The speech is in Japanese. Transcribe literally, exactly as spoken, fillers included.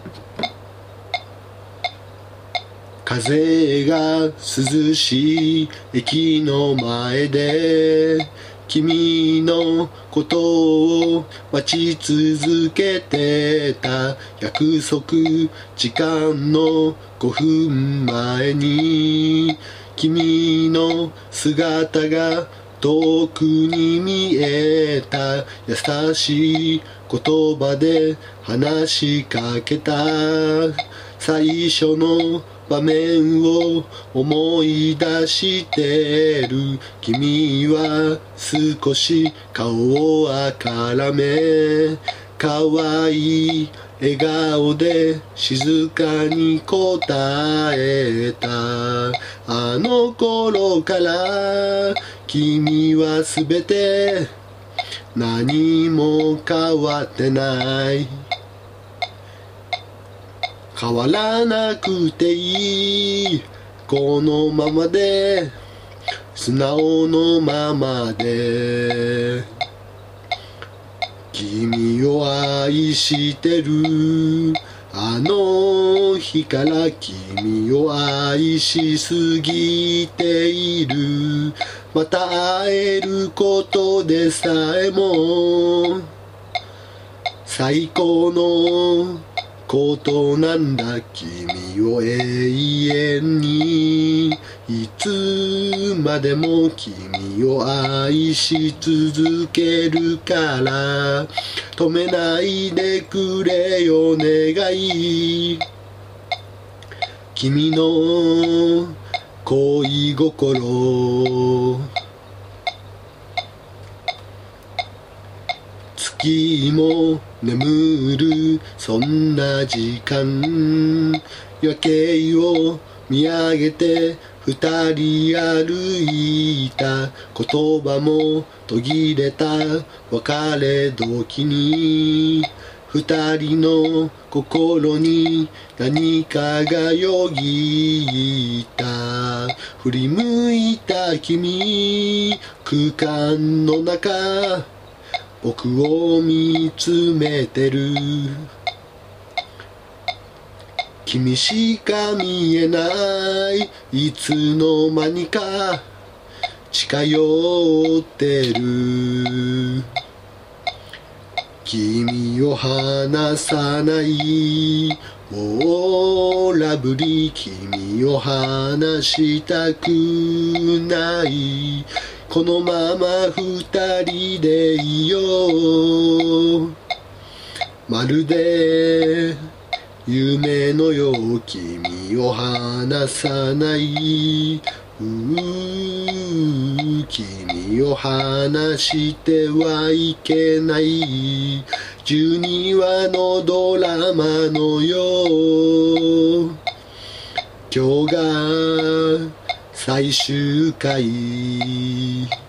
風が涼しい駅の前で君のことを待ち続けてた。約束時間のごふんまえに君の姿が遠くに見えた。優しい言葉で話しかけた。最初の場面を思い出してる。君は少し顔をあからめ、可愛い笑顔で静かに答えた。あの頃から君はすべて何も変わってない。変わらなくていい、このままで、素直のままで。君を愛してる、あの日から君を愛しすぎている。また会えることでさえも最高のことなんだ。君を永遠に、いつまでも君を愛し続けるから、止めないでくれよ願い。君の恋心、月も眠るそんな時間、夜景を見上げて二人歩いた。言葉も途切れた別れ時に、二人の心に何かがよぎった。振り向いた君、空間の中僕を見つめてる。君しか見えない、いつの間にか近寄ってる。君を離さない、もうラブリー。君を離したくない、このまま二人でいよう。まるで夢のよう、君を離さない、うー君を離してはいけない、じゅうにわのドラマのよう。今日が最終回。